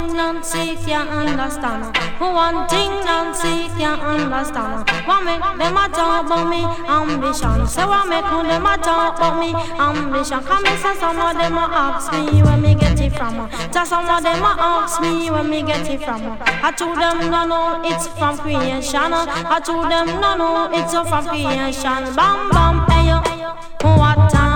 Nancy can't understand. One thing Nancy can't understand. What make them a talk about me ambition? Say what make them a talk about me ambition? Come and say some of them a ask me where me get it from. Just some of them a ask me where me get it from. I told them no no it's from creation. I told them no no it's from creation. Bam bam hey yo, what time?